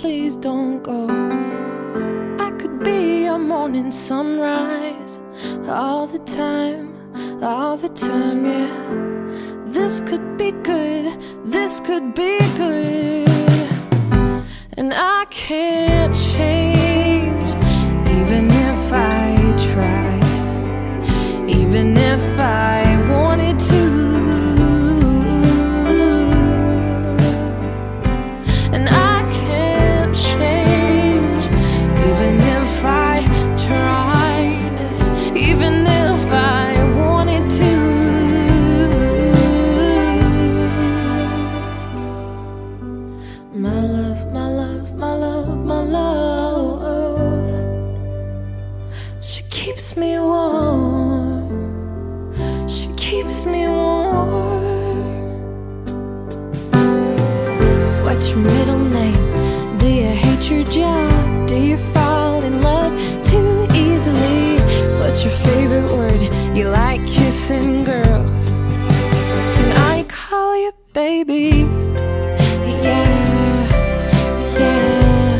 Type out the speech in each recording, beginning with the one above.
please don't go. I could be your morning sunrise all the time, yeah. This could be good, this could be good. And I can't change, even if I try, even if I wanted to. And I can't change, even if I tried, even if I wanted to. My love, my love, my love, my love, she keeps me warm, she keeps me warm. What's your middle name? Do you hate your job? Do you fall in love too easily? What's your favorite word? You like kissing girls. Can I call you baby? Yeah, yeah.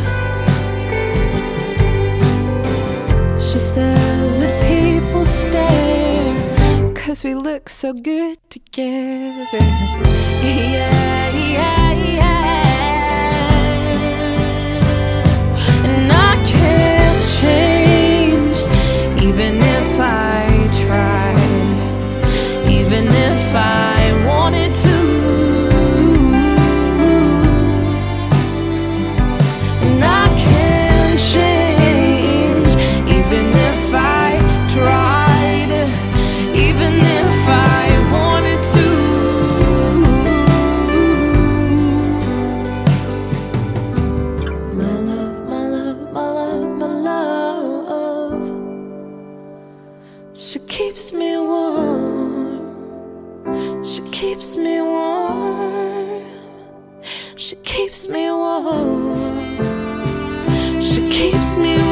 She says that people stare 'cause we look so good together. Yeah, yeah, yeah. And I can't change, even if I tried, even if I wanted to. And I can't change, even if I tried, even if I wanted to. My love, my love, my love, my love, she keeps me warm, she keeps me warm, she keeps me warm, she keeps me